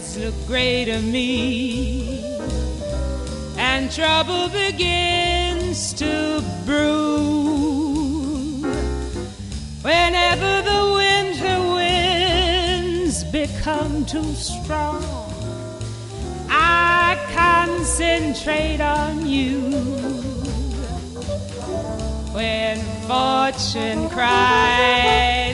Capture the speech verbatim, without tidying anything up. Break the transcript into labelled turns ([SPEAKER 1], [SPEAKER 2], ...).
[SPEAKER 1] eyes look gray to me, and trouble begins to brew. Whenever the winter winds become too strong, I concentrate on you. When fortune cries